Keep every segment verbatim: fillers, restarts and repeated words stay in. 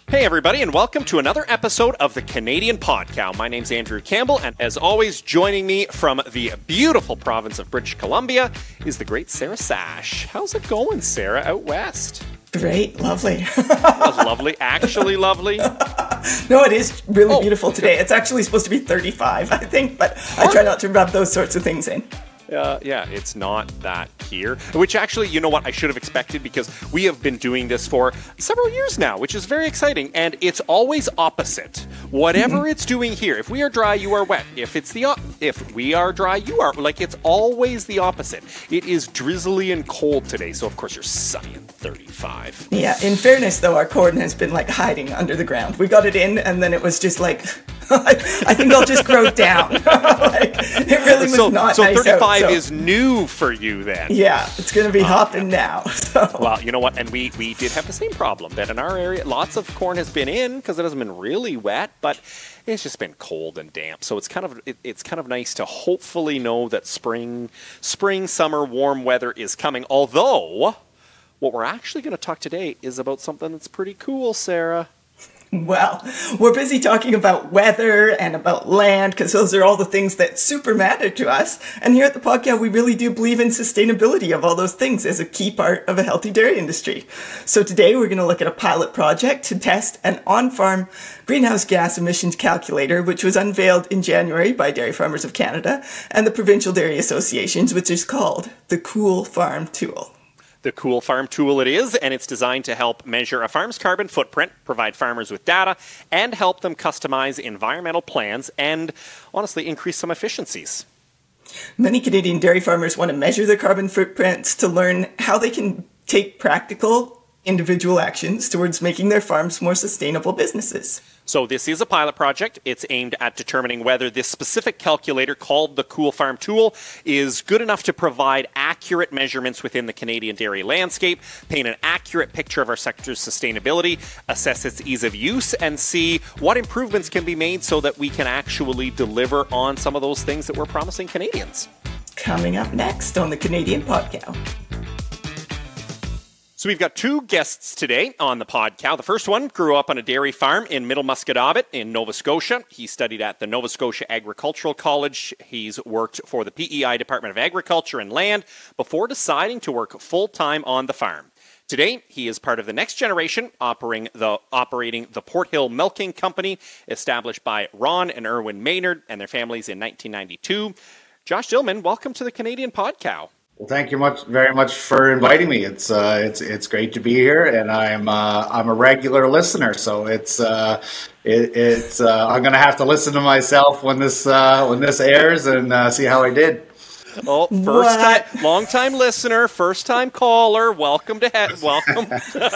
Hey everybody, and welcome to another episode of the Canadian Podcow. My name's Andrew Campbell, and as always, joining me from the beautiful province of British Columbia is the great Sarah Sash. How's it going, Sarah, out west? Great, lovely. That's lovely, actually lovely. No, it is really oh, beautiful today. It's actually supposed to be thirty-five, I think, but I try not to rub those sorts of things in. Uh, yeah, it's not that here. Which actually, you know what, I should have expected because we have been doing this for several years now, which is very exciting. And it's always opposite. Whatever mm-hmm. it's doing here, if we are dry, you are wet. If it's the op- if we are dry, you are like it's always the opposite. It is drizzly and cold today, so of course you're sunny and thirty-five. Yeah, in fairness though, our corn has been like hiding under the ground. We got it in, and then it was just like. I think I'll just grow down. Like, it really was so, not so nice thirty-five out, so. is new for you then. Yeah, it's going to be uh, hopping now. So. Well, you know what? And we, we did have the same problem that in our area, lots of corn has been in because it hasn't been really wet, but it's just been cold and damp. So it's kind of it, it's kind of nice to hopefully know that spring, spring, summer, warm weather is coming. Although, what we're actually going to talk today is about something that's pretty cool, Sarah. Well, we're busy talking about weather and about land because those are all the things that super matter to us. And here at the podcast, we really do believe in sustainability of all those things as a key part of a healthy dairy industry. So today we're going to look at a pilot project to test an on-farm greenhouse gas emissions calculator, which was unveiled in January by Dairy Farmers of Canada and the Provincial Dairy Associations, which is called the Cool Farm Tool. The Cool Farm Tool it is, and it's designed to help measure a farm's carbon footprint, provide farmers with data, and help them customize environmental plans and, honestly, increase some efficiencies. Many Canadian dairy farmers want to measure their carbon footprints to learn how they can take practical individual actions towards making their farms more sustainable businesses. So this is a pilot project. It's aimed at determining whether this specific calculator called the Cool Farm Tool is good enough to provide accurate measurements within the Canadian dairy landscape, paint an accurate picture of our sector's sustainability, assess its ease of use, and see what improvements can be made so that we can actually deliver on some of those things that we're promising Canadians. Coming up next on the Canadian Podcow. So we've got two guests today on the Podcow. The first one grew up on a dairy farm in Middle Musquodoboit in Nova Scotia. He studied at the Nova Scotia Agricultural College. He's worked for the P E I Department of Agriculture and Land before deciding to work full-time on the farm. Today, he is part of the next generation, operating the, operating the Port Hill Milking Company, established by Ron and Erwin Maynard and their families in nineteen ninety-two. Josh Dillman, welcome to the Canadian Podcow. Well, thank you much, very much for inviting me. It's uh, it's it's great to be here, and I'm uh, I'm a regular listener, so it's uh, it, it's uh, I'm gonna have to listen to myself when this uh, when this airs and uh, see how I did. Oh, first time, long time listener, first time caller. Welcome to head. Welcome.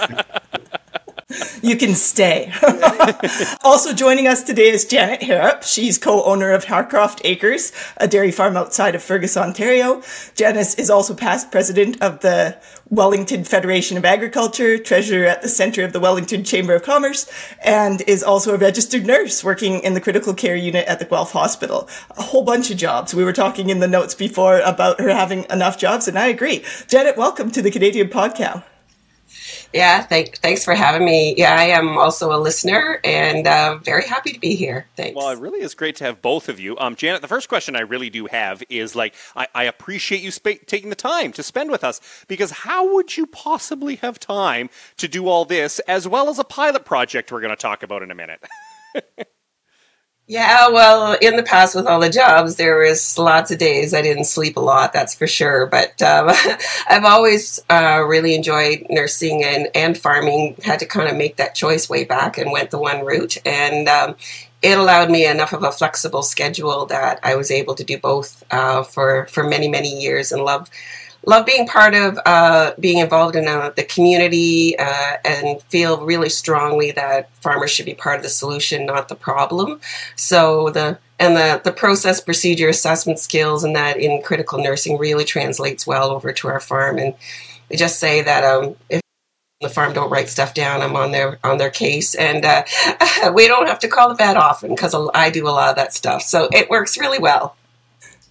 You can stay. Also joining us today is Janet Harrop. She's co-owner of Harcroft Acres, a dairy farm outside of Fergus, Ontario. Janice is also past president of the Wellington Federation of Agriculture, treasurer at the Centre of the Wellington Chamber of Commerce, and is also a registered nurse working in the critical care unit at the Guelph Hospital. A whole bunch of jobs. We were talking in the notes before about her having enough jobs, and I agree. Janet, welcome to the Canadian Podcow. Yeah, thank, thanks for having me. Yeah, I am also a listener and uh, very happy to be here. Thanks. Well, it really is great to have both of you. Um, Janet, the first question I really do have is, like, I, I appreciate you sp- taking the time to spend with us, because how would you possibly have time to do all this as well as a pilot project we're going to talk about in a minute? Yeah, well, in the past with all the jobs, there was lots of days I didn't sleep a lot, that's for sure. But um, I've always uh, really enjoyed nursing and, and farming. Had to kind of make that choice way back and went the one route. And um, it allowed me enough of a flexible schedule that I was able to do both uh, for, for many, many years, and love Love being part of uh, being involved in uh, the community uh, and feel really strongly that farmers should be part of the solution, not the problem. So the and the, the process, procedure, assessment skills, and that in critical nursing really translates well over to our farm. And we just say that um, if the farm don't write stuff down, I'm on their on their case, and uh, we don't have to call the vet often because I do a lot of that stuff. So it works really well.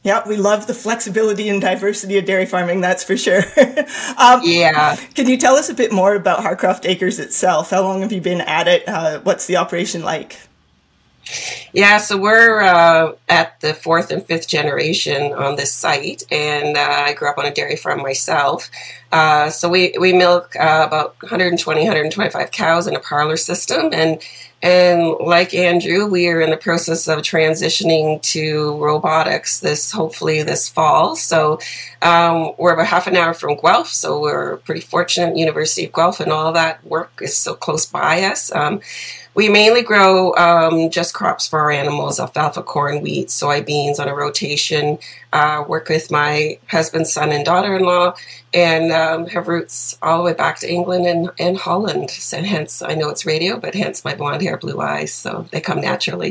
Yeah, we love the flexibility and diversity of dairy farming, that's for sure. um, Yeah. Can you tell us a bit more about Harcroft Acres itself? How long have you been at it? Uh, what's the operation like? Yeah, so we're uh, at the fourth and fifth generation on this site, and uh, I grew up on a dairy farm myself. Uh, so we, we milk uh, about one hundred twenty, one hundred twenty-five cows in a parlor system, and and like Andrew, we are in the process of transitioning to robotics this hopefully this fall. So um, we're about half an hour from Guelph, so we're pretty fortunate. University of Guelph and all that work is so close by us. Um, We mainly grow um, just crops for our animals: alfalfa, corn, wheat, soybeans on a rotation. Uh, work with my husband's son and daughter-in-law, and um, have roots all the way back to England and, and Holland. So hence, I know it's radio, but hence my blonde hair, blue eyes. So they come naturally.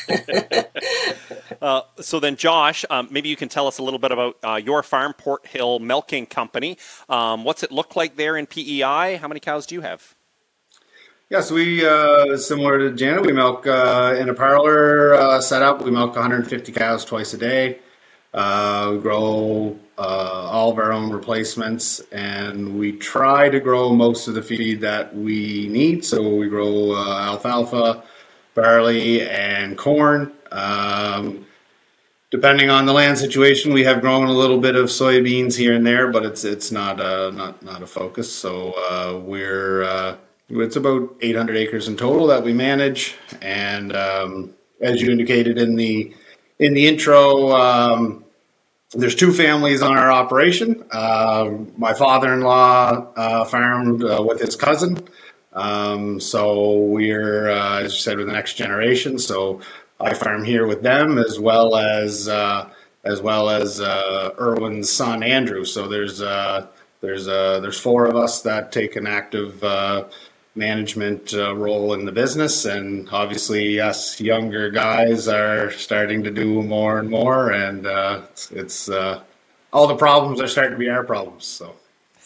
uh, so then, Josh, um, maybe you can tell us a little bit about uh, your farm, Port Hill Milking Company. Um, what's it look like there in P E I? How many cows do you have? Yes, we, uh, similar to Janet, we milk uh, in a parlor uh, setup. We milk one hundred fifty cows twice a day. Uh, we grow uh, all of our own replacements, and we try to grow most of the feed that we need. So we grow uh, alfalfa, barley, and corn. Um, depending on the land situation, we have grown a little bit of soybeans here and there, but it's it's not uh, not not a focus. So uh, we're uh, It's about eight hundred acres in total that we manage, and um, as you indicated in the in the intro, um, there's two families on our operation. Uh, my father-in-law uh, farmed uh, with his cousin, um, so we're, uh, as you said, with the next generation. So I farm here with them, as well as uh, as well as uh, Irwin's son Andrew. So there's uh, there's uh, there's four of us that take an active Uh, management uh, role in the business, and obviously us younger guys are starting to do more and more, and uh, it's, it's uh, all the problems are starting to be our problems. So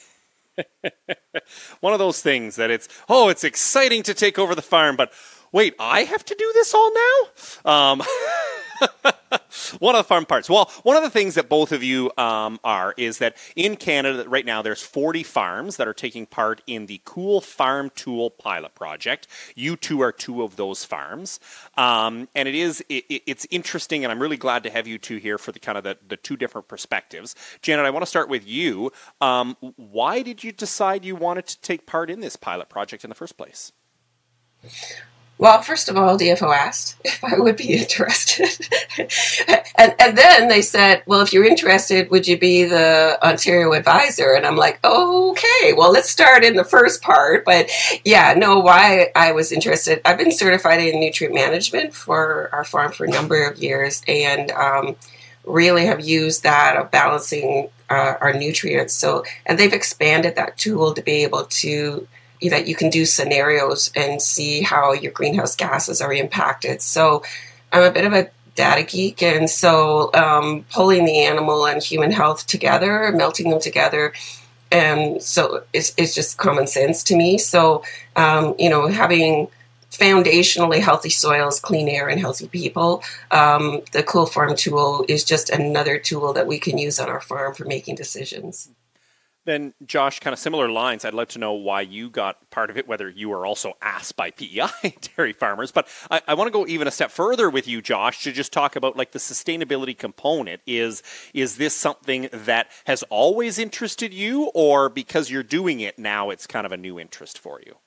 one of those things that it's, oh, it's exciting to take over the farm, but wait, I have to do this all now? Um, one of the fun parts. Well, one of the things that both of you um, are is that in Canada right now there's forty farms that are taking part in the Cool Farm Tool pilot project. You two are two of those farms, um, and it is it, it's interesting, and I'm really glad to have you two here for the kind of the, the two different perspectives. Janet, I want to start with you. Um, why did you decide you wanted to take part in this pilot project in the first place? Well, first of all, D F O asked if I would be interested. and, and then they said, well, if you're interested, would you be the Ontario advisor? And I'm like, okay, well, let's start in the first part. But yeah, no, why I was interested. I've been certified in nutrient management for our farm for a number of years, and um, really have used that of balancing uh, our nutrients. So, and they've expanded that tool to be able to that you can do scenarios and see how your greenhouse gases are impacted. So I'm a bit of a data geek, and so um, pulling the animal and human health together, melting them together, and so it's, it's just common sense to me. So, um, you know, having foundationally healthy soils, clean air, and healthy people, um, the Cool Farm tool is just another tool that we can use on our farm for making decisions. Then, Josh, kind of similar lines, I'd love to know why you got part of it, whether you were also asked by P E I dairy farmers. But I, I want to go even a step further with you, Josh, to just talk about like the sustainability component. Is, is this something that has always interested you, or because you're doing it now, it's kind of a new interest for you?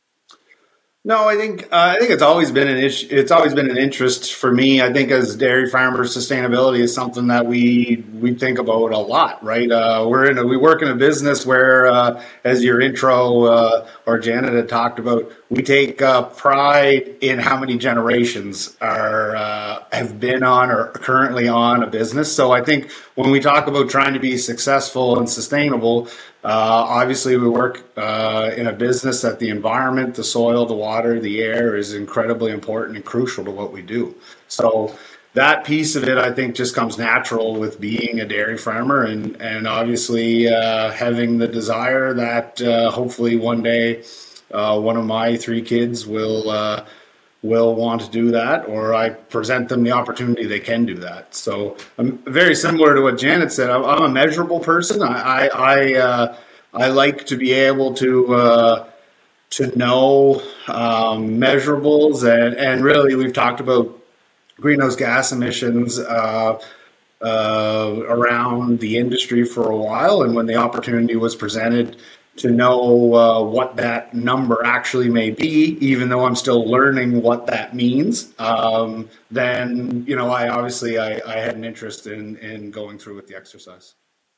No, I think uh, I think it's always been an issue. It's always been an interest for me. I think as dairy farmers, sustainability is something that we we think about a lot, right? Uh, we're in a, we work in a business where, uh, as your intro uh, or Janet had talked about, we take uh, pride in how many generations are uh, have been on or currently on a business. So I think when we talk about trying to be successful and sustainable, Uh, obviously, we work uh, in a business that the environment, the soil, the water, the air is incredibly important and crucial to what we do. So that piece of it, I think, just comes natural with being a dairy farmer, and, and obviously uh, having the desire that uh, hopefully one day uh, one of my three kids will uh, will want to do that, or I present them the opportunity they can do that. So I'm very similar to what Janet said. I'm, I'm a measurable person. I I I, uh, I like to be able to uh, to know um, measurables, and and really we've talked about greenhouse gas emissions uh, uh, around the industry for a while, and when the opportunity was presented to know uh, what that number actually may be, even though I'm still learning what that means, um, then, you know, I obviously I, I had an interest in, in going through with the exercise.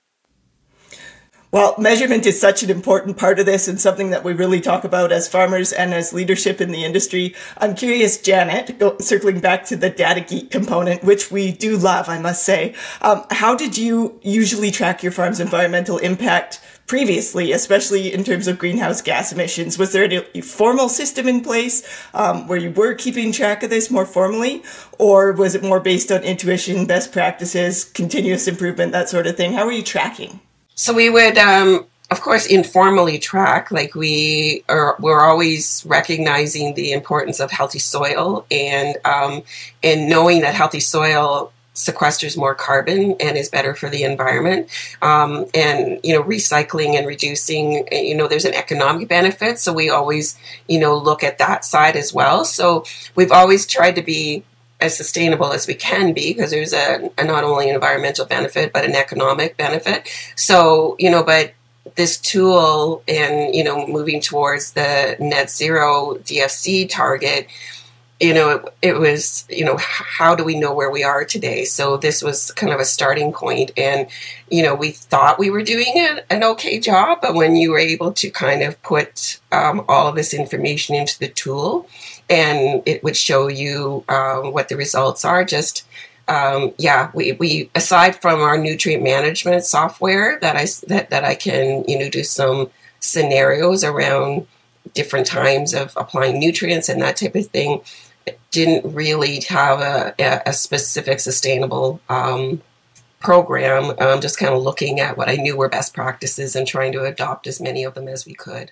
Well, measurement is such an important part of this and something that we really talk about as farmers and as leadership in the industry. I'm curious, Janet, go, circling back to the data geek component, which we do love, I must say. Um, how did you usually track your farm's environmental impact previously, especially in terms of greenhouse gas emissions? Was there a formal system in place um, where you were keeping track of this more formally, or was it more based on intuition, best practices, continuous improvement, that sort of thing? How were you tracking? So we would, um, of course, informally track. Like we are, we're always recognizing the importance of healthy soil, and um, and knowing that healthy soil sequesters more carbon and is better for the environment. Um, and, you know, recycling and reducing, you know, there's an economic benefit. So we always, you know, look at that side as well. So we've always tried to be as sustainable as we can be, because there's a, a not only an environmental benefit, but an economic benefit. So, you know, but this tool and, you know, moving towards the net zero D F C target, you know, it, it was, you know, how do we know where we are today? So this was kind of a starting point. And, you know, we thought we were doing a, an okay job, but when you were able to kind of put um, all of this information into the tool, and it would show you um, what the results are, just, um, yeah, we, we, aside from our nutrient management software that I, that, that I can, you know, do some scenarios around different times of applying nutrients and that type of thing, didn't really have a, a specific sustainable um, program. Um, just kind of looking at what I knew were best practices and trying to adopt as many of them as we could.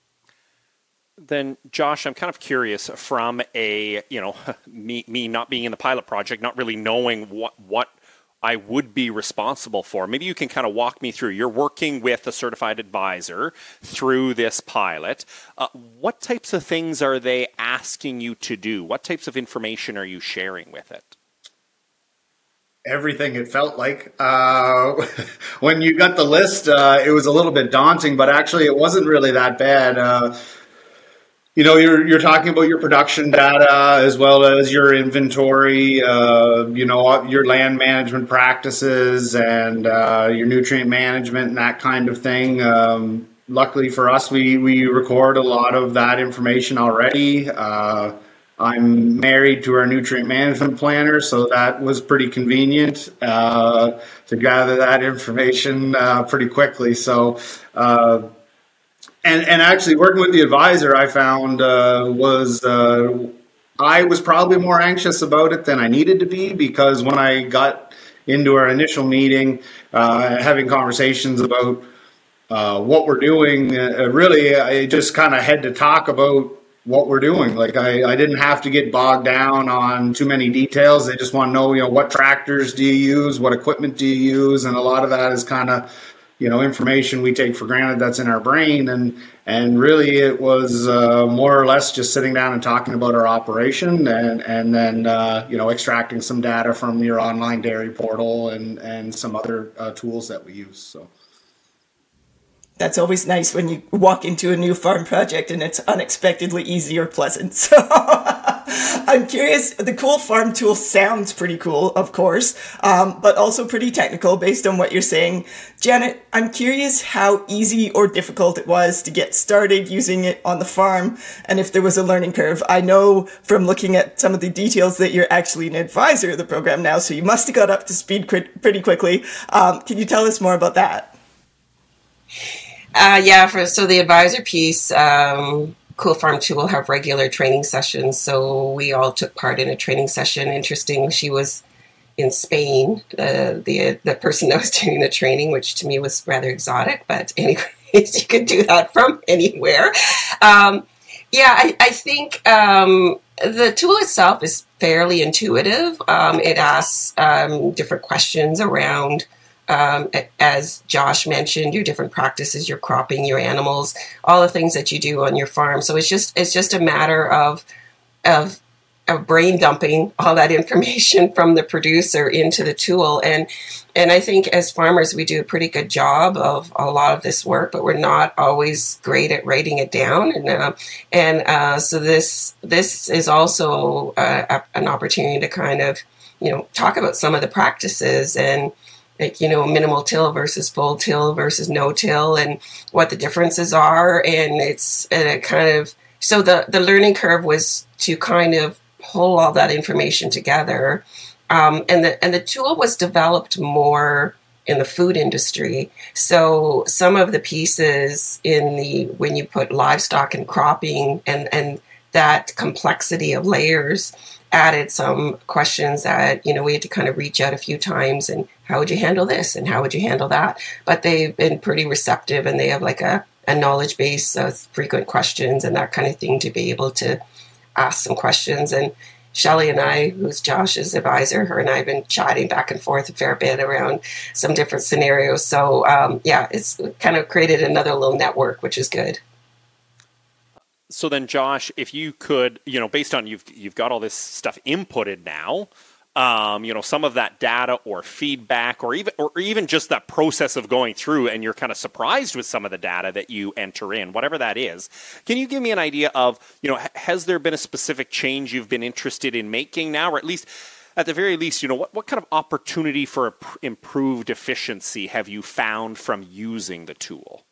Then, Josh, I'm kind of curious from a, you know, me me not being in the pilot project, not really knowing what what I would be responsible for. Maybe you can kind of walk me through. You're working with a certified advisor through this pilot. Uh, what types of things are they asking you to do? What types of information are you sharing with it? Everything, it felt like. Uh, when you got the list, uh, it was a little bit daunting, but actually it wasn't really that bad. Uh, You know, you're you're talking about your production data as well as your inventory, uh, you know, your land management practices and uh, your nutrient management and that kind of thing. Um, luckily for us, we, we record a lot of that information already. Uh, I'm married to our nutrient management planner, so that was pretty convenient uh, to gather that information uh, pretty quickly. So, uh, And and actually working with the advisor, I found uh, was uh, I was probably more anxious about it than I needed to be, because when I got into our initial meeting, uh, having conversations about uh, what we're doing, uh, really I just kind of had to talk about what we're doing. Like I, I didn't have to get bogged down on too many details. They just want to know, you know, what tractors do you use, what equipment do you use, and a lot of that is kind of, you know, information we take for granted that's in our brain. And and really it was uh, more or less just sitting down and talking about our operation, and, and then, uh, you know, extracting some data from your online dairy portal and, and some other uh, tools that we use. So that's always nice when you walk into a new farm project and it's unexpectedly easy or pleasant. So I'm curious, the Cool Farm tool sounds pretty cool, of course, um, but also pretty technical based on what you're saying. Janet, I'm curious how easy or difficult it was to get started using it on the farm, and if there was a learning curve. I know from looking at some of the details that you're actually an advisor of the program now, so you must have got up to speed qu- pretty quickly. Um, can you tell us more about that? Uh, yeah, for so the advisor piece, um, Cool Farm two will have regular training sessions. So we all took part in a training session. Interesting, she was in Spain, uh, the the person that was doing the training, which to me was rather exotic. But anyways, you could do that from anywhere. Um, yeah, I, I think um, the tool itself is fairly intuitive. Um, it asks um, different questions around, um, as Josh mentioned, your different practices, your cropping, your animals, all the things that you do on your farm. So it's just it's just a matter of of of brain dumping all that information from the producer into the tool. And and I think as farmers, we do a pretty good job of a lot of this work, but we're not always great at writing it down. And uh, and uh, so this this is also uh, an opportunity to kind of, you know, talk about some of the practices and, like, you know, minimal till versus full till versus no till and what the differences are. And it's and it kind of, so the, the learning curve was to kind of pull all that information together. Um, and the and the tool was developed more in the food industry. So some of the pieces in the, when you put livestock and cropping and, and that complexity of layers added some questions that, you know, we had to kind of reach out a few times and how would you handle this and how would you handle that? But they've been pretty receptive and they have like a, a knowledge base of frequent questions and that kind of thing to be able to ask some questions. And Shelley and I, who's Josh's advisor, her and I have been chatting back and forth a fair bit around some different scenarios. So um, yeah, it's kind of created another little network, which is good. So then, Josh, if you could, you know, based on you've you've got all this stuff inputted now, um, you know, some of that data or feedback, or even or even just that process of going through, and you're kind of surprised with some of the data that you enter in, whatever that is. Can you give me an idea of, you know, has there been a specific change you've been interested in making now, or at least, at the very least, you know, what what kind of opportunity for improved efficiency have you found from using the tool?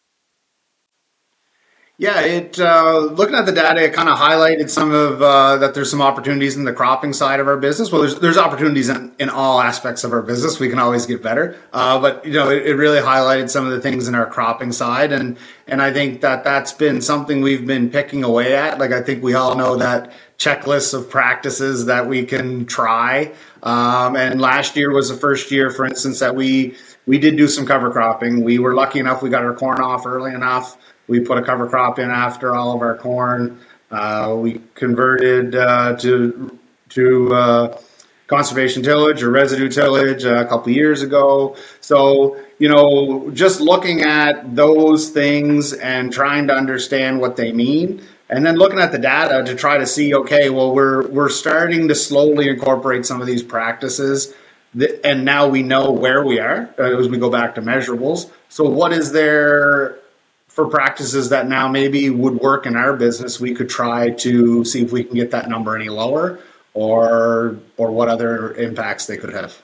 Yeah, it uh, looking at the data, it kind of highlighted some of uh, that there's some opportunities in the cropping side of our business. Well, there's there's opportunities in, in all aspects of our business. We can always get better, uh, but you know, it, it really highlighted some of the things in our cropping side, and and I think that that's been something we've been picking away at. Like I think we all know that checklists of practices that we can try. Um, and last year was the first year, for instance, that we we did do some cover cropping. We were lucky enough; we got our corn off early enough. We put a cover crop in after all of our corn. Uh, we converted uh, to to uh, conservation tillage or residue tillage a couple of years ago. So, you know, just looking at those things and trying to understand what they mean, and then looking at the data to try to see, okay, well, we're we're starting to slowly incorporate some of these practices, that, and now we know where we are uh, as we go back to measurables. So what is there for practices that now maybe would work in our business? We could try to see if we can get that number any lower, or or what other impacts they could have.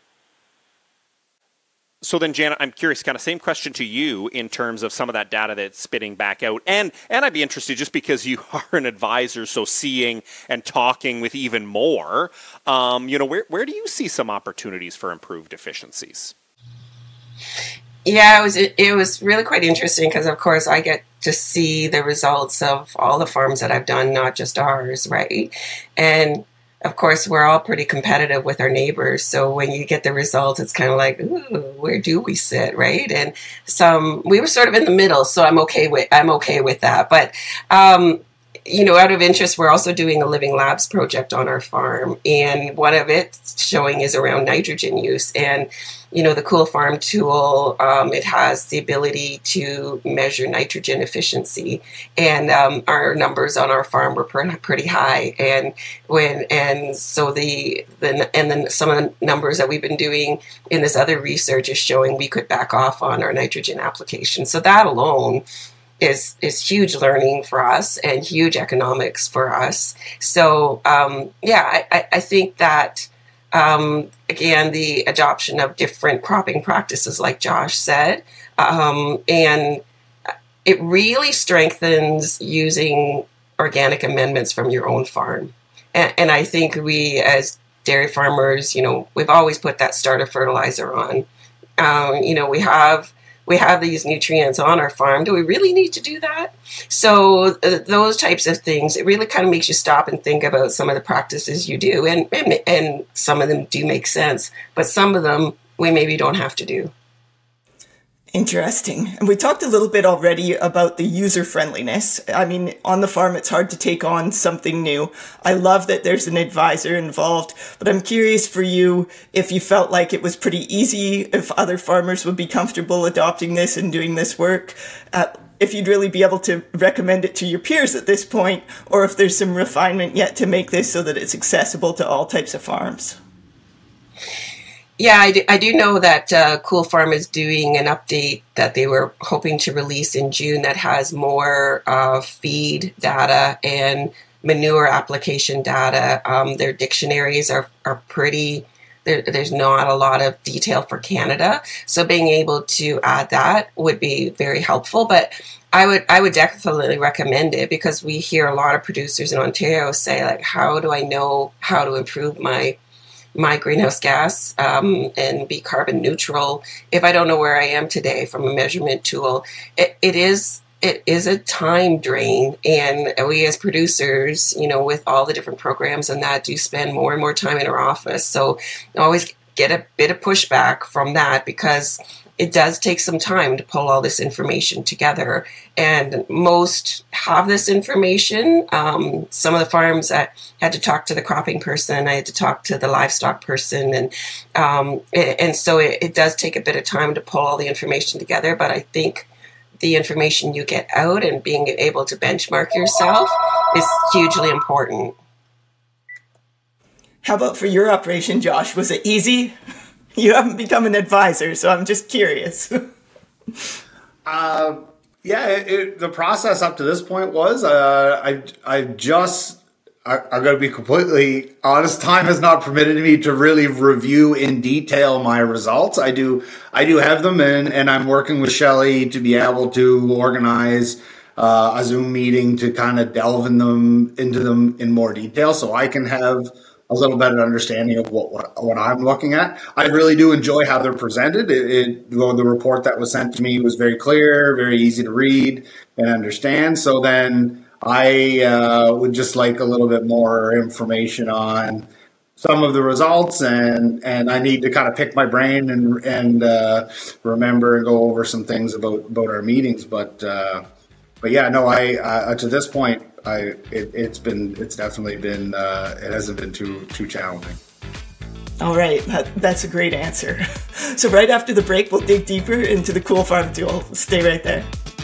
So then, Janet, I'm curious, kind of same question to you in terms of some of that data that's spitting back out. And and I'd be interested, just because you are an advisor, so seeing and talking with even more, um, you know, where, where do you see some opportunities for improved efficiencies? Yeah, it was it, it was really quite interesting because, of course, I get to see the results of all the farms that I've done, not just ours, right? And of course, we're all pretty competitive with our neighbors. So when you get the results, it's kind of like, ooh, where do we sit, right? And some we were sort of in the middle, so I'm okay with I'm okay with that. But um, you know, out of interest, we're also doing a Living Labs project on our farm, and one of it showing is around nitrogen use. And you know, the Cool Farm tool, um, it has the ability to measure nitrogen efficiency, and um, our numbers on our farm were pretty high. And when and so the the and then some of the numbers that we've been doing in this other research is showing we could back off on our nitrogen application. So that alone is is huge learning for us and huge economics for us. So um, yeah, I, I think that. Um, again, the adoption of different cropping practices, like Josh said, um, and it really strengthens using organic amendments from your own farm. And, and I think we, as dairy farmers, you know, we've always put that starter fertilizer on. Um, you know, we have we have these nutrients on our farm. Do we really need to do that? So uh, those types of things, it really kind of makes you stop and think about some of the practices you do. And, and, and some of them do make sense, but some of them we maybe don't have to do. Interesting. And we talked a little bit already about the user friendliness. I mean, on the farm, it's hard to take on something new. I love that there's an advisor involved, but I'm curious for you if you felt like it was pretty easy, if other farmers would be comfortable adopting this and doing this work, uh, if you'd really be able to recommend it to your peers at this point, or if there's some refinement yet to make this so that it's accessible to all types of farms. Yeah, I do, I do know that uh, Cool Farm is doing an update that they were hoping to release in June that has more uh, feed data and manure application data. Um, their dictionaries are, are pretty, there, there's not a lot of detail for Canada. So being able to add that would be very helpful. But I would I would definitely recommend it, because we hear a lot of producers in Ontario say, like, how do I know how to improve my my greenhouse gas um, and be carbon neutral if I don't know where I am today from a measurement tool? It, it is it is a time drain, and we as producers, you know, with all the different programs and that, do spend more and more time in our office. So I always get a bit of pushback from that, because it does take some time to pull all this information together, and most have this information. Um, some of the farms I had to talk to the cropping person, I had to talk to the livestock person, and um, and so it, it does take a bit of time to pull all the information together. But I think the information you get out and being able to benchmark yourself is hugely important. How about for your operation, Josh? Was it easy? You haven't become an advisor, so I'm just curious. uh, yeah, it, it, the process up to this point was uh, I I just I, I'm going to be completely honest. Time has not permitted me to really review in detail my results. I do I do have them, and and I'm working with Shelley to be able to organize uh, a Zoom meeting to kind of delve in them into them in more detail, so I can have a little better understanding of what, what what I'm looking at. I really do enjoy how they're presented. It, it well, the report that was sent to me was very clear, very easy to read and understand. So then I uh, would just like a little bit more information on some of the results, and and I need to kind of pick my brain and and uh, remember and go over some things about about our meetings. But uh, but yeah, no, I uh, to this point, I it, it's been it's definitely been uh, it hasn't been too too challenging. All right, that, that's a great answer. So right after the break, we'll dig deeper into the Cool Farm tool. Stay right there.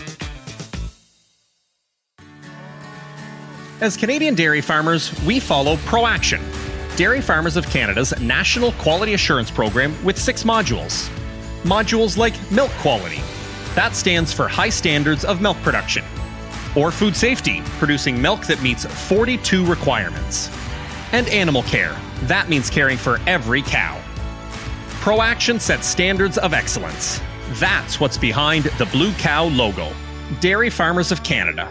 As Canadian dairy farmers, we follow ProAction, Dairy Farmers of Canada's national quality assurance program, with six modules. Modules like milk quality. That stands for high standards of milk production. Or food safety, producing milk that meets forty-two requirements. And animal care. That means caring for every cow. ProAction sets standards of excellence. That's what's behind the Blue Cow logo. Dairy Farmers of Canada.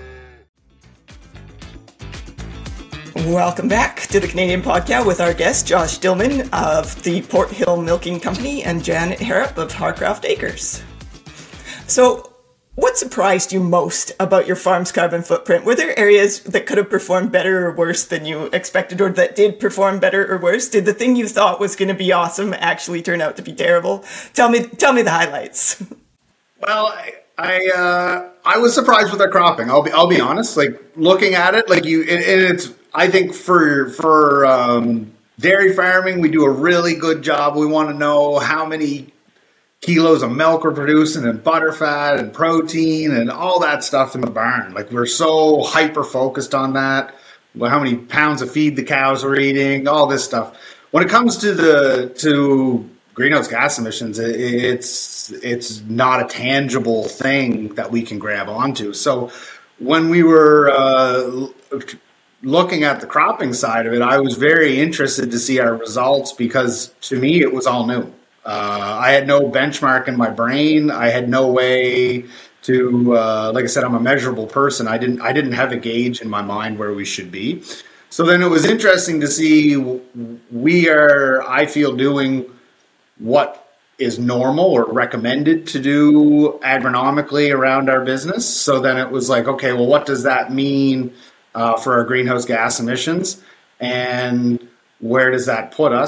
Welcome back to the Canadian Podcast with our guest, Josh Dillman of the Port Hill Milking Company and Janet Harrop of Harcroft Acres. So, what surprised you most about your farm's carbon footprint? Were there areas that could have performed better or worse than you expected, or that did perform better or worse? Did the thing you thought was going to be awesome actually turn out to be terrible? Tell me, tell me the highlights. Well, I I, uh, I was surprised with our cropping. I'll be I'll be honest. Like, looking at it, like you, and it's I think for for um, dairy farming, we do a really good job. We want to know how many kilos of milk we're producing, and butter fat and protein and all that stuff in the barn. Like, we're so hyper focused on that. Well, how many pounds of feed the cows are eating, all this stuff. When it comes to the to greenhouse gas emissions, it, it's it's not a tangible thing that we can grab onto. So when we were uh, looking at the cropping side of it, I was very interested to see our results, because to me it was all new. Uh, I had no benchmark in my brain. I had no way to, uh, like I said, I'm a measurable person. I didn't, I didn't have a gauge in my mind where we should be. So then it was interesting to see we are, I feel, doing what is normal or recommended to do agronomically around our business. So then it was like, okay, well, what does that mean uh, for our greenhouse gas emissions, and where does that put us?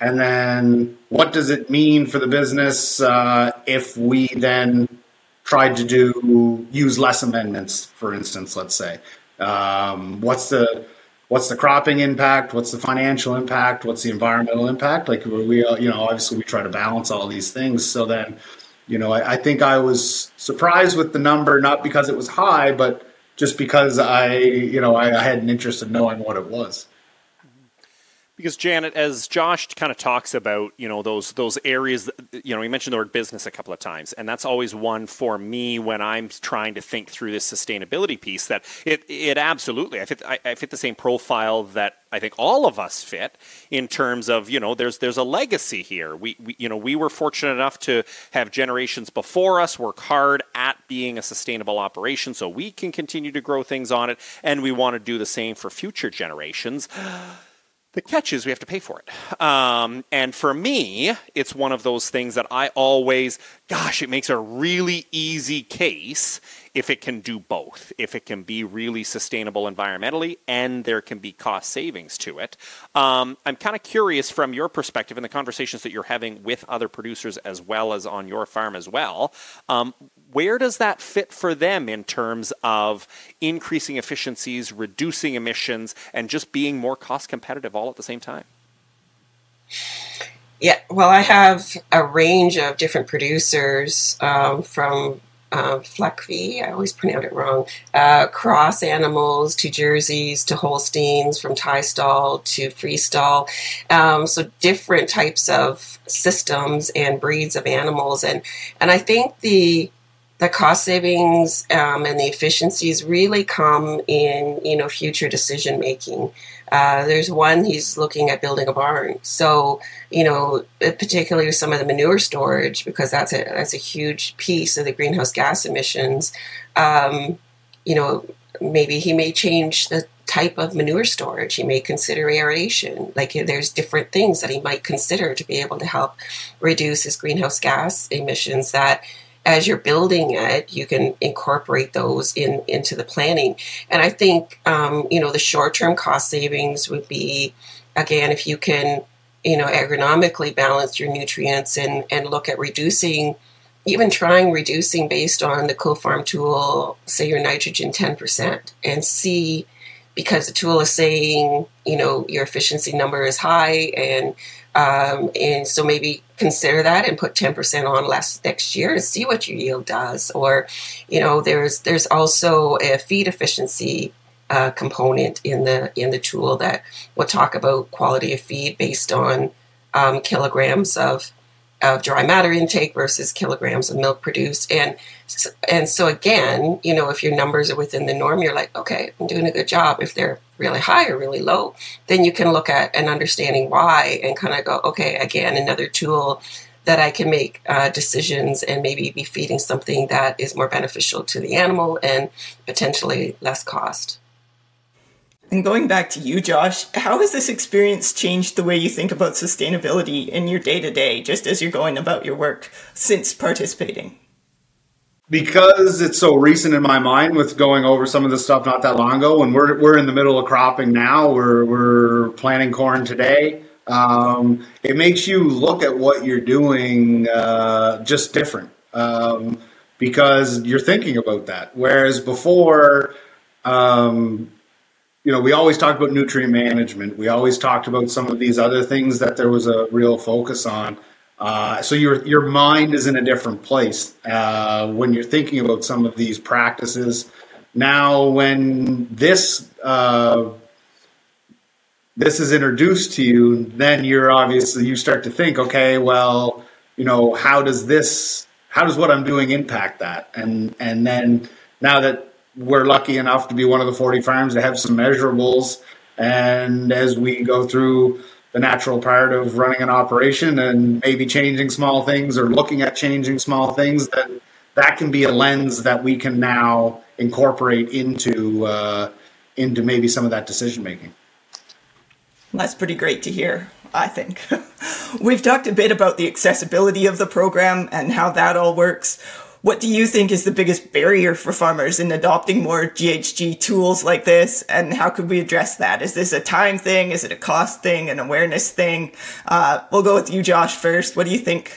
And then what does it mean for the business uh, if we then tried to do use less amendments, for instance, let's say? Um, what's the what's the cropping impact? What's the financial impact? What's the environmental impact? Like we, uh, you know, obviously we try to balance all these things. So then, you know, I, I think I was surprised with the number, not because it was high, but just because I, you know, I, I had an interest in knowing what it was. Because Janet, as Josh kind of talks about, you know, those those areas, that, you know, he mentioned the word business a couple of times, and that's always one for me when I'm trying to think through this sustainability piece. That it it absolutely, I fit I, I fit the same profile that I think all of us fit in terms of, you know, there's there's a legacy here. We, we you know we were fortunate enough to have generations before us work hard at being a sustainable operation, so we can continue to grow things on it, and we want to do the same for future generations. The catch is we have to pay for it. Um, and for me, it's one of those things that I always, gosh, it makes a really easy case if it can do both, if it can be really sustainable environmentally and there can be cost savings to it. Um, I'm kind of curious from your perspective and the conversations that you're having with other producers as well as on your farm as well, um, where does that fit for them in terms of increasing efficiencies, reducing emissions, and just being more cost competitive all at the same time? Yeah, well, I have a range of different producers um, from uh, Fleckvieh, I always pronounce it wrong, uh, cross animals to Jerseys to Holsteins, from tie stall to freestall. Um, so different types of systems and breeds of animals. And, and I think the The cost savings um, and the efficiencies really come in, you know, future decision making. Uh, there's one, he's looking at building a barn. So, you know, particularly some of the manure storage, because that's a that's a huge piece of the greenhouse gas emissions. Um, you know, maybe he may change the type of manure storage. He may consider aeration. Like there's different things that he might consider to be able to help reduce his greenhouse gas emissions that, as you're building it, you can incorporate those in into the planning. And I think, um, you know, the short-term cost savings would be, again, if you can, you know, agronomically balance your nutrients and, and look at reducing, even trying reducing based on the co-farm tool, say your nitrogen ten percent, and see, because the tool is saying, you know, your efficiency number is high, and Um, and so maybe consider that and put ten percent on less next year and see what your yield does. Or, you know, there's there's also a feed efficiency uh, component in the in the tool that will talk about quality of feed based on um, kilograms of of dry matter intake versus kilograms of milk produced. And and so again, you know, if your numbers are within the norm, you're like, okay, I'm doing a good job. If they're really high or really low, then you can look at an understanding why and kind of go, okay, again, another tool that I can make uh, decisions and maybe be feeding something that is more beneficial to the animal and potentially less cost. And going back to you, Josh, how has this experience changed the way you think about sustainability in your day-to-day, just as you're going about your work since participating? Because it's so recent in my mind with going over some of this stuff not that long ago, and we're we're in the middle of cropping now, we're we're planting corn today. Um, it makes you look at what you're doing uh, just different um, because you're thinking about that. Whereas before, um, you know, we always talked about nutrient management. We always talked about some of these other things that there was a real focus on. Uh, so your your mind is in a different place uh, when you're thinking about some of these practices. Now, when this uh, this is introduced to you, then you're obviously you start to think, okay, well, you know, how does this, how does what I'm doing impact that? And and then now that we're lucky enough to be one of the forty farms that have some measurables, and as we go through the natural part of running an operation and maybe changing small things or looking at changing small things, then that can be a lens that we can now incorporate into uh, into maybe some of that decision making. That's pretty great to hear, I think. We've talked a bit about the accessibility of the program and how that all works. What do you think is the biggest barrier for farmers in adopting more G H G tools like this, and how could we address that? Is this a time thing? Is it a cost thing, an awareness thing? Uh, we'll go with you, Josh, first. What do you think?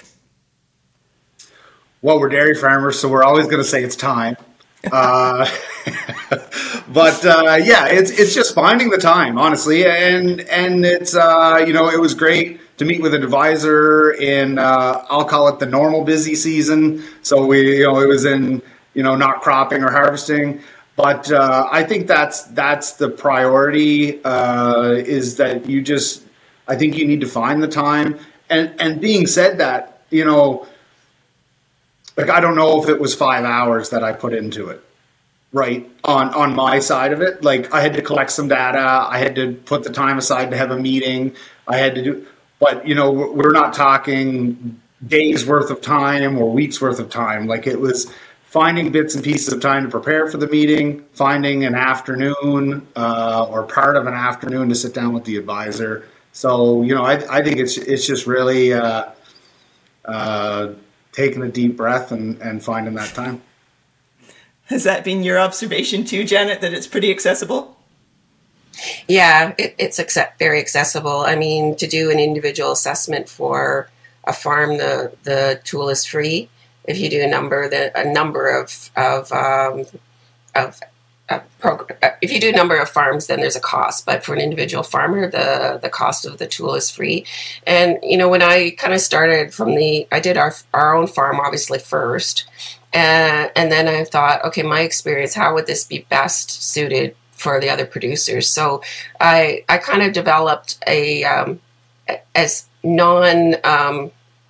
Well, we're dairy farmers, so we're always going to say it's time. uh, but uh, yeah, it's it's just finding the time, honestly, and and it's uh, you know, it was great to meet with an advisor in, uh, I'll call it the normal busy season. So we, you know, it was in, you know, not cropping or harvesting. But uh, I think that's that's the priority, uh, is that you just, I think you need to find the time. And, and being said that, you know, like, I don't know if it was five hours that I put into it, right, on, on my side of it. Like, I had to collect some data. I had to put the time aside to have a meeting. I had to do... But, you know, we're not talking days worth of time or weeks worth of time. Like, it was finding bits and pieces of time to prepare for the meeting, finding an afternoon uh, or part of an afternoon to sit down with the advisor. So, you know, I, I think it's it's just really uh, uh, taking a deep breath and, and finding that time. Has that been your observation too, Janet, that it's pretty accessible? Yeah, it, it's accept, very accessible. I mean, to do an individual assessment for a farm, the, the tool is free. If you do a number, the, a number of of um, of uh, prog- if you do a number of farms, then there's a cost. But for an individual farmer, the the cost of the tool is free. And you know, when I kind of started from the, I did our our own farm obviously first, and and then I thought, okay, my experience, how would this be best suited for the other producers? So I I kind of developed a um, as non um,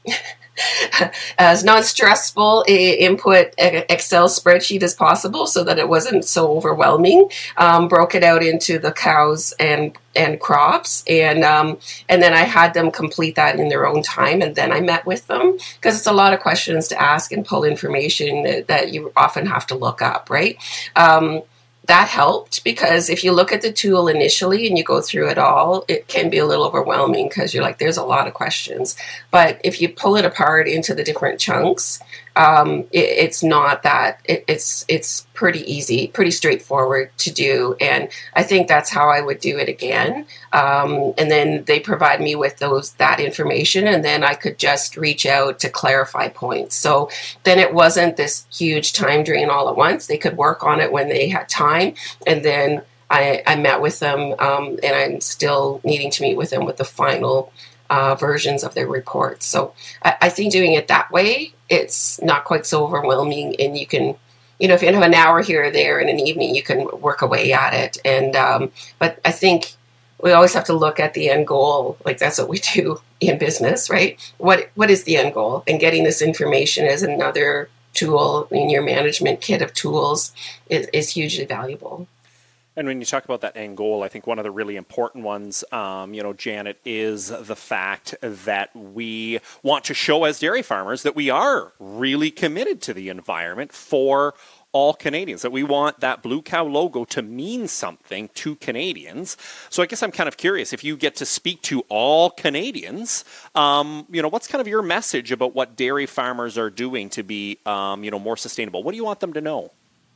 as non-stressful a input Excel spreadsheet as possible, so that it wasn't so overwhelming. Um, broke it out into the cows and and crops, and um, and then I had them complete that in their own time, and then I met with them, because it's a lot of questions to ask and pull information that, that you often have to look up, right? Um, That helped, because if you look at the tool initially and you go through it all, it can be a little overwhelming, because you're like, there's a lot of questions. But if you pull it apart into the different chunks, um, it, it's not that, it, it's it's pretty easy, pretty straightforward to do. And I think that's how I would do it again. Um, and then they provide me with those that information, and then I could just reach out to clarify points. So then it wasn't this huge time drain all at once. They could work on it when they had time, and then I, I met with them, um, and I'm still needing to meet with them with the final uh, versions of their reports. So I, I think doing it that way, it's not quite so overwhelming, and you can, you know, if you have an hour here or there in an evening, you can work away at it. And um, but I think we always have to look at the end goal. Like, that's what we do in business, right? What what is the end goal? And getting this information as another tool in your management kit of tools is, is hugely valuable. And when you talk about that end goal, I think one of the really important ones, um, you know, Janet, is the fact that we want to show as dairy farmers that we are really committed to the environment for all Canadians, that we want that Blue Cow logo to mean something to Canadians. So I guess I'm kind of curious, if you get to speak to all Canadians, um, you know, what's kind of your message about what dairy farmers are doing to be, um, you know, more sustainable? What do you want them to know?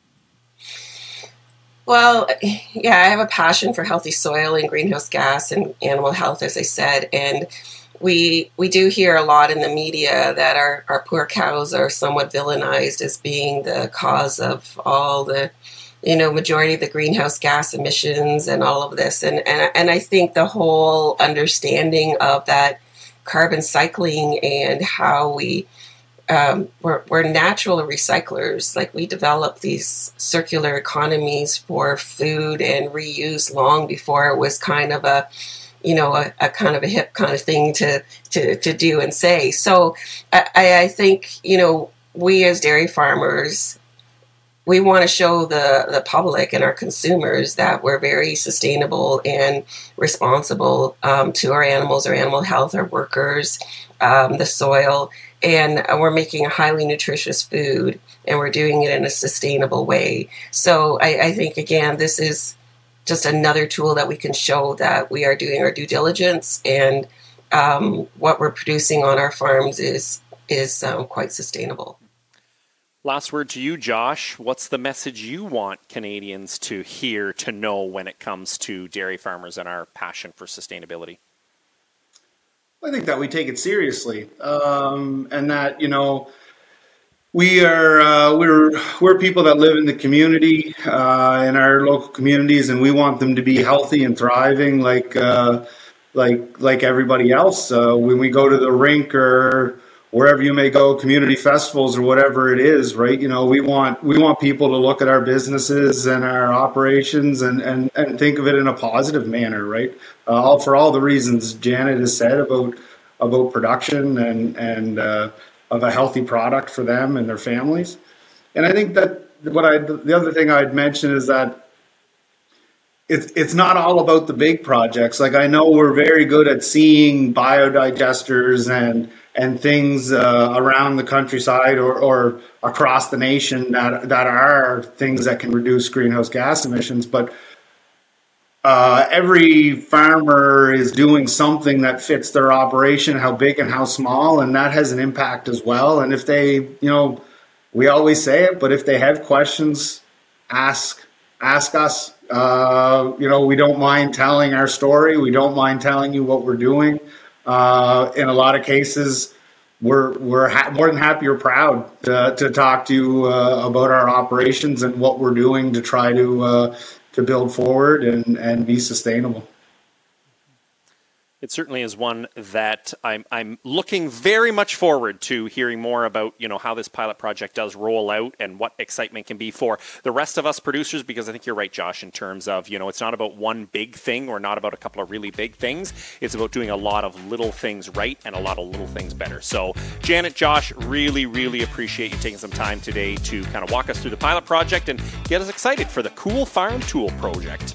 Well, yeah, I have a passion for healthy soil and greenhouse gas and animal health, as I said, and we we do hear a lot in the media that our, our poor cows are somewhat villainized as being the cause of all the, you know, majority of the greenhouse gas emissions and all of this, and and and I think the whole understanding of that carbon cycling and how we Um, we're, we're natural recyclers. Like, we developed these circular economies for food and reuse long before it was kind of a, you know, a, a kind of a hip kind of thing to to, to do and say. So I, I think, you know, we as dairy farmers, we want to show the, the public and our consumers that we're very sustainable and responsible um, to our animals, our animal health, our workers, um, the soil. And we're making a highly nutritious food, and we're doing it in a sustainable way. So I, I think, again, this is just another tool that we can show that we are doing our due diligence, and um, what we're producing on our farms is is um, quite sustainable. Last word to you, Josh. What's the message you want Canadians to hear, to know when it comes to dairy farmers and our passion for sustainability? I think that we take it seriously, um, and that, you know, we are uh, we're we're people that live in the community, uh, in our local communities, and we want them to be healthy and thriving, like uh, like like everybody else. Uh, when we go to the rink or wherever you may go, community festivals or whatever it is, right? You know, we want we want people to look at our businesses and our operations and and, and think of it in a positive manner, right? Uh, all for all the reasons Janet has said about about production and and uh, of a healthy product for them and their families. And I think that what I the other thing I'd mention is that it's it's not all about the big projects. Like, I know we're very good at seeing biodigesters and and things uh, around the countryside or, or across the nation that that are things that can reduce greenhouse gas emissions. But uh, every farmer is doing something that fits their operation, how big and how small, and that has an impact as well. And if they, you know, we always say it, but if they have questions, ask ask us. Uh, you know, we don't mind telling our story. We don't mind telling you what we're doing. Uh, in a lot of cases, we're we're ha- more than happy or proud to, to talk to you uh, about our operations and what we're doing to try to uh, to build forward and, and be sustainable. It certainly is one that I'm I'm looking very much forward to hearing more about, you know, how this pilot project does roll out and what excitement can be for the rest of us producers, because I think you're right, Josh, in terms of, you know, it's not about one big thing or not about a couple of really big things. It's about doing a lot of little things right and a lot of little things better. So, Janet, Josh, really, really appreciate you taking some time today to kind of walk us through the pilot project and get us excited for the Cool Farm Tool project.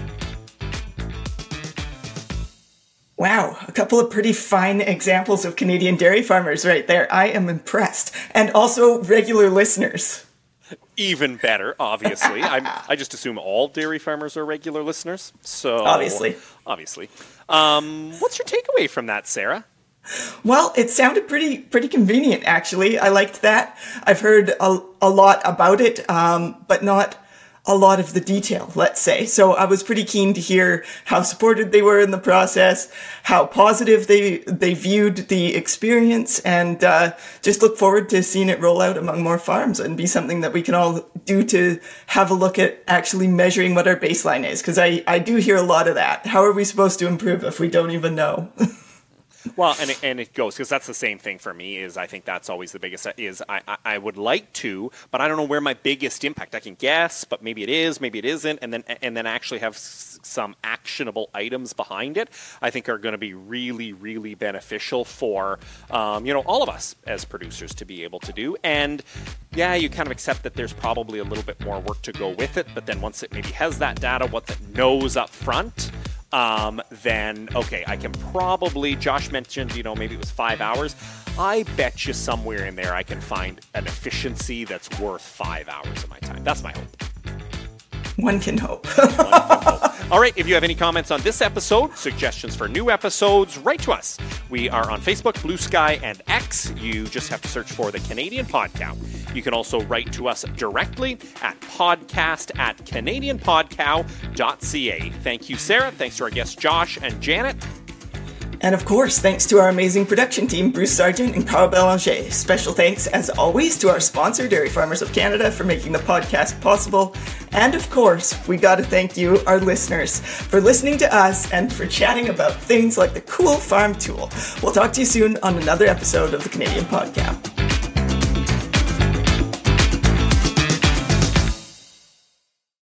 Wow, a couple of pretty fine examples of Canadian dairy farmers right there. I am impressed. And also regular listeners. Even better, obviously. I'm, I just assume all dairy farmers are regular listeners. So Obviously. Obviously. Um, what's your takeaway from that, Sarah? Well, it sounded pretty pretty convenient, actually. I liked that. I've heard a, a lot about it, um, but not a lot of the detail, let's say. So I was pretty keen to hear how supported they were in the process, how positive they they viewed the experience, and uh, just look forward to seeing it roll out among more farms and be something that we can all do to have a look at actually measuring what our baseline is. Because I, I do hear a lot of that. How are we supposed to improve if we don't even know? Well, and it, and it goes, because that's the same thing for me, is I think that's always the biggest, is I, I, I would like to, but I don't know where my biggest impact, I can guess, but maybe it is, maybe it isn't, and then and then actually have s- some actionable items behind it, I think are going to be really, really beneficial for, um, you know, all of us as producers to be able to do. And yeah, you kind of accept that there's probably a little bit more work to go with it, but then once it maybe has that data, what it knows up front, Um, then, okay, I can probably, Josh mentioned, you know, maybe it was five hours. I bet you somewhere in there I can find an efficiency that's worth five hours of my time. That's my hope. One can hope. One can hope. All right, if you have any comments on this episode, suggestions for new episodes, write to us. We are on Facebook, Blue Sky, and X. You just have to search for the Canadian Podcow. You can also write to us directly at podcast at canadian podcow dot c a. Thank you, Sarah. Thanks to our guests, Josh and Janet. And of course, thanks to our amazing production team, Bruce Sargent and Carl Belanger. Special thanks, as always, to our sponsor, Dairy Farmers of Canada, for making the podcast possible. And of course, we got to thank you, our listeners, for listening to us and for chatting about things like the Cool Farm Tool. We'll talk to you soon on another episode of the Canadian Podcast.